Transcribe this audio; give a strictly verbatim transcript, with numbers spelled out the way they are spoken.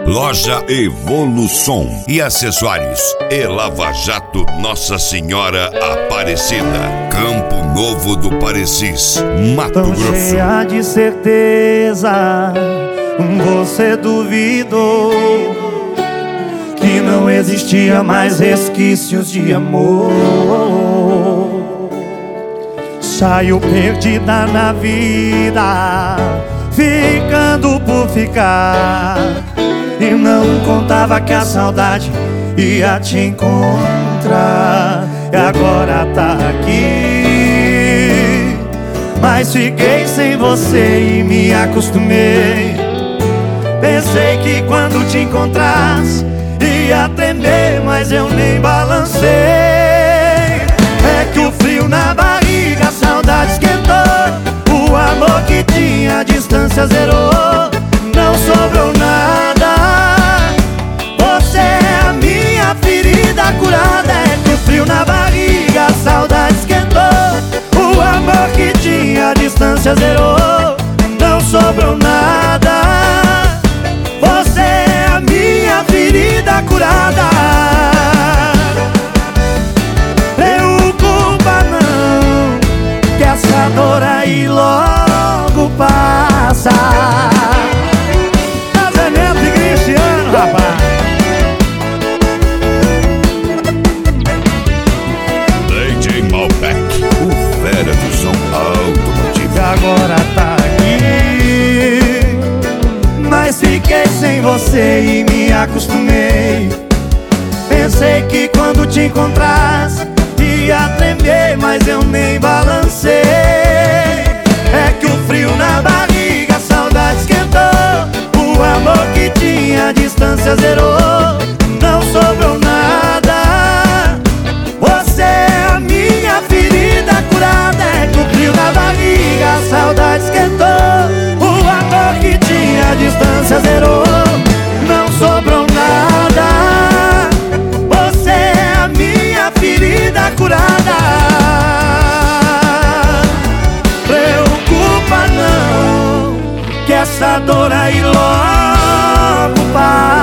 Loja Evolução e acessórios e Lava Jato Nossa Senhora Aparecida, Campo Novo do Parecis, Mato Tão Grosso. Cheia de certeza, você duvidou que não existia mais resquícios de amor. Saiu perdida na vida, ficando por ficar, e não contava que a saudade ia te encontrar. E agora tá aqui, mas fiquei sem você e me acostumei. Pensei que quando te encontrasse ia tremer, mas eu nem balancei. É que o frio na barriga, a saudade esquentou. O amor que tinha, a distância zerou. Não sobrou nada. Você é a minha ferida curada. É que o frio na barriga, a saudade esquentou. O amor que tinha, a distância zerou. Não sobrou nada. Você é a minha ferida curada. Preocupa não, que essa dor aí logo passa. Casamento de Cristiano, rapaz. D J Malbec, o fera do som automotivo. E agora tá aqui, mas fiquei sem você e me acostumei. Pensei que quando te encontrasse ia tremer, mas eu nem balancei. É que o frio na barriga, a saudade esquentou. O amor que tinha, a distância zerou. Não sobrou nada. Você é a minha ferida curada. É que o frio na barriga, a saudade esquentou. O amor que tinha, a distância zerou. Não sobrou nada. Você é a minha ferida curada. Preocupa não, que essa dor aí logo passa.